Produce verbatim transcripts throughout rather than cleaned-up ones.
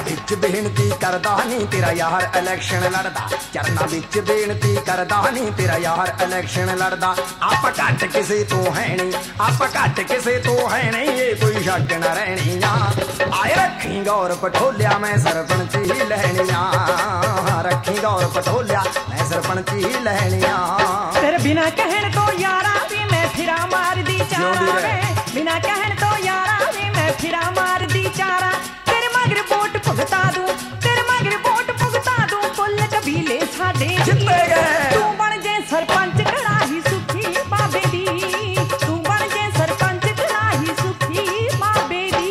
विच बेनती करदा नी तेरा यार इलैक्शन लड़दा, चरना विच बेनती करदा नी तेरा यार इलैक्शन लड़दा। आप घट किसे तो है नहीं, आप घट किसे तो है नहीं, ये कोई शक न रहनिया। आए रखी गौर पटोलिया मैं सरपंच ही लहनिया, रखी गौर पटोलिया मैं सरपंच ही लहनिया। तेरे बिना कहण तो यारा भी मैं फिरा मार दी चारा वे, बिना कहण तो यारा भी मैं फिरा मार दी चारा। तेरे मगर वोट भुगता दूं, तेरे मगर वोट भुगता दूं, फुल कबीले साडे जित्ते गए। तू बन जे सरपंच कड़ाही सुखी बाबे दी, तू बन जे सरपंच कड़ाही सुखी बाबे दी।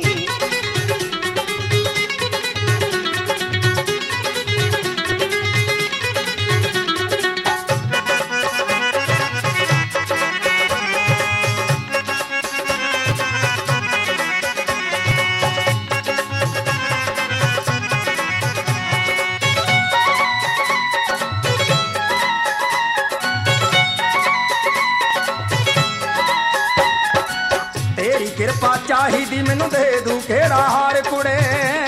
तेरी कृपा चाहिदी मैनू दे दूं केड़ा हार कुड़े।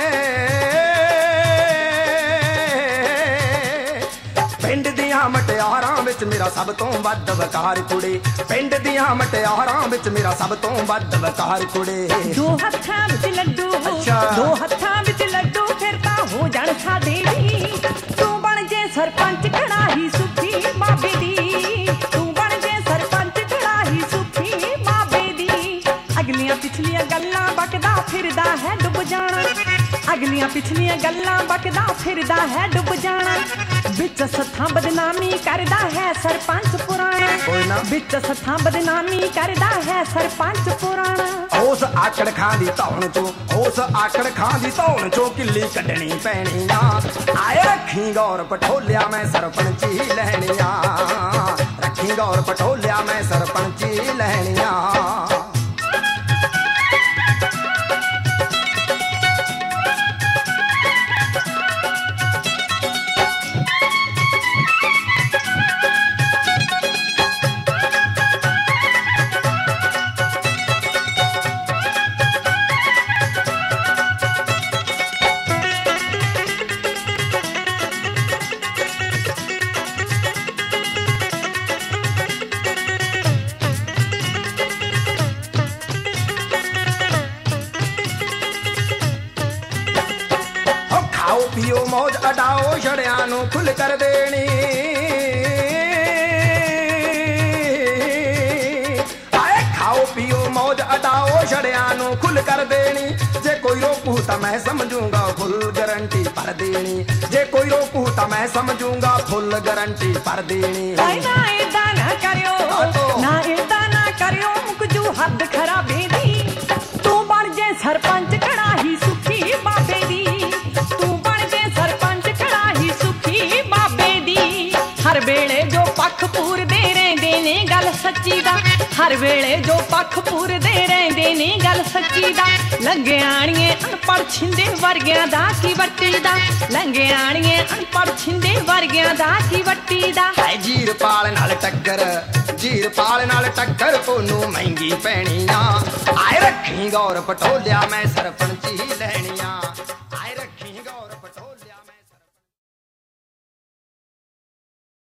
पिंड दियां मटियारां विच मेरा सब तो वध वकार कुड़े, पिंड दियां मटियारां विच मेरा सब तो वध वकार कुड़े। दो हत्थां विच लड्डू, अच्छा। दो हत्थां विच लड्डू फिर तां हो जाण साडे दी। तू बन जे सरपंच कड़ाही सुखी बाबे दी, तू बन जे सरपंच कड़ाही सुखी बाबे दी। अगलियां पिछलियां गल्लां बकदा फिरदा है डुब जाना, अगलियां पिछलियां गल्लां बकदा फिरदा है डुब जाना। बिच सत्थां बदनामी करदा है सरपंच पुराना, कोई ना। बिच सत्थां बदनामी करदा है सरपंच पुराना। उस आकड़ खां दी धौन चो, उस आकड़ खां दी धौन चो किल्ली कड्ढनी पैनी आ। आए रखी गौर पटोलिया मैं सरपंच ही लहनिया, रखी गौर पटोलिया मैं सरपंच ही लहनिया। खाओ पियो मौज अडाओ छड़िया नू खुल कर देनी। आए खाओ पियो मौज अडाओ छड़िया नू खुल कर देनी। जे कोई रोकू तो मैं समझूंगा फुल गारंटी पर देनी, जे कोई रोकू तो मैं समझूंगा फुल गारंटी पर देनी। हाय ना एदा ना करियो, ना एदा ना करियो मुकजू हद खराबे दी। तू बन जे सरपंच कड़ाही सुखी बाबे दी, तू बन जे सरपंच कड़ाही सुखी बाबे दी। हर वेले जो पक्ष पूरदे रहिंदे ने गल सच्ची दा, हर वेले जो पक्ष पूरदे रहिंदे ने गल सच्ची दा। लंघे आणिए अनपढ़ छिंदे वर्गियां दा की वट्टी दा, लंघे आणिए अनपढ़ छिंदे वर्गियां दा की वट्टी दा। है जीर पाल नाल टक्कर, जीर पाल नाल टक्कर ओनू महंगी पैनी आ। आए रखी गौर पटोलिया मैं सरपंच ही लहनिया।